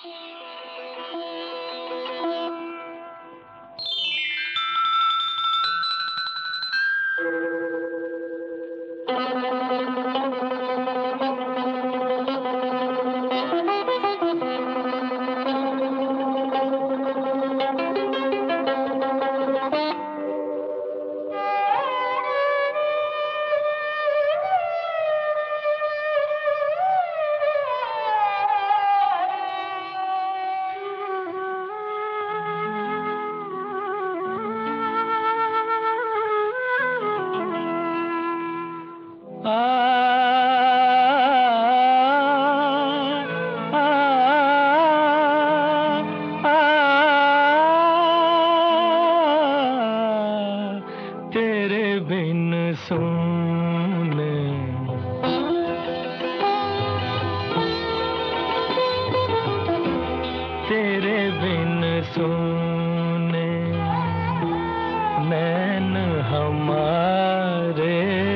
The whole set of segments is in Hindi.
तेरे बिन सोने तेरे बिन सोने नैन हमारे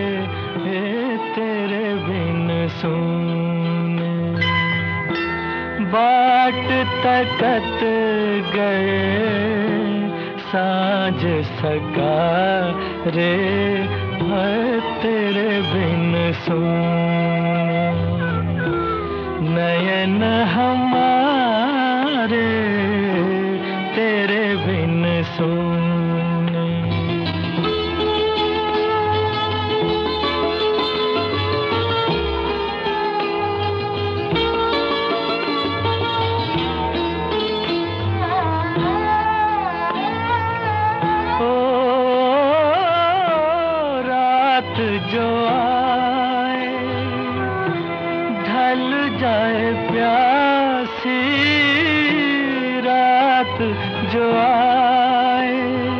तेरे बिन सोने बाट तकत गए साँझ सगारे तेरे बिन सोने नयन हमारे तेरे बिन सोने जो आए ढल जाए प्यासी रात जो आए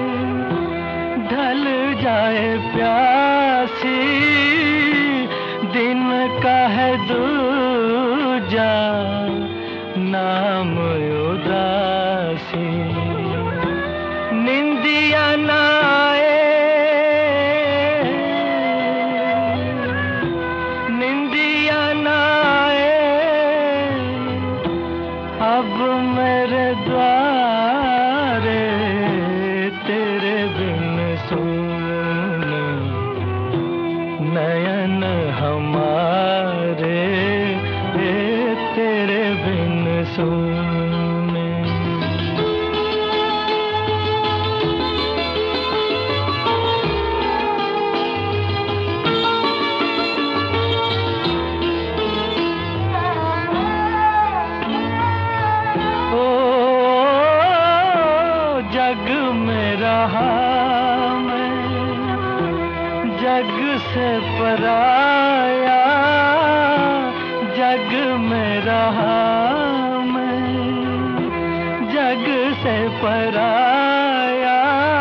ढल जाए प्यासी दिन का है दूजा नाम उदासी निंदिया ना आए अब मेरे द्वारे तेरे बिन सोने नयन हमारे तेरे बिन सोने जग में रहा मैं जग से पराया जग में रहा मैं जग से पराया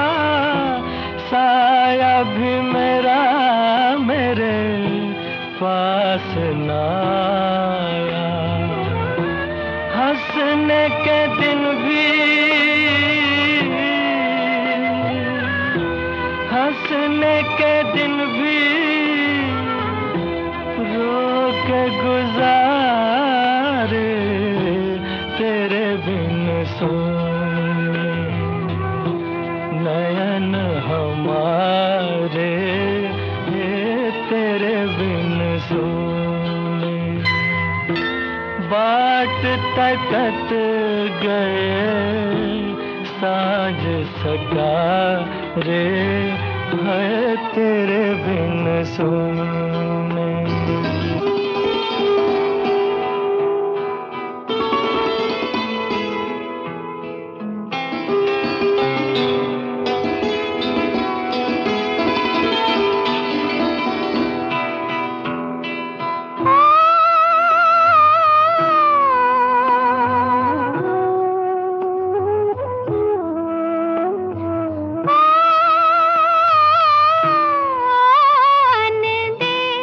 साया भी मेरा मेरे पास ना आया हंसने के दिन भी हंसने के दिन भी रो के गुजारे तेरे बिन सोने नयन हमारे तेरे बिन सोने बाट तकत गए साँझ सगारे है तेरे बिन सोने दे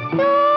तू